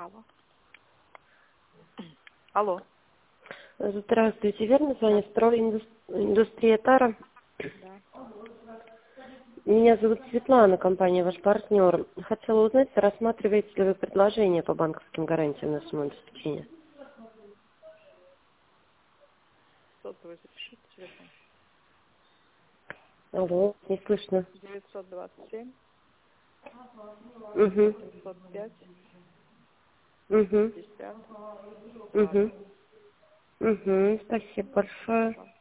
Алло. Алло. Здравствуйте, верно звонит стройиндустрия Тара? Да. Меня зовут Светлана, компания «Ваш партнер». Хотела узнать, рассматриваете ли вы предложение по банковским гарантиям на сумму обеспечения? Сотовый запишите телефон. Алло, не слышно. 927 Угу, 705 угу, 50 угу, 20. угу. Спасибо большое.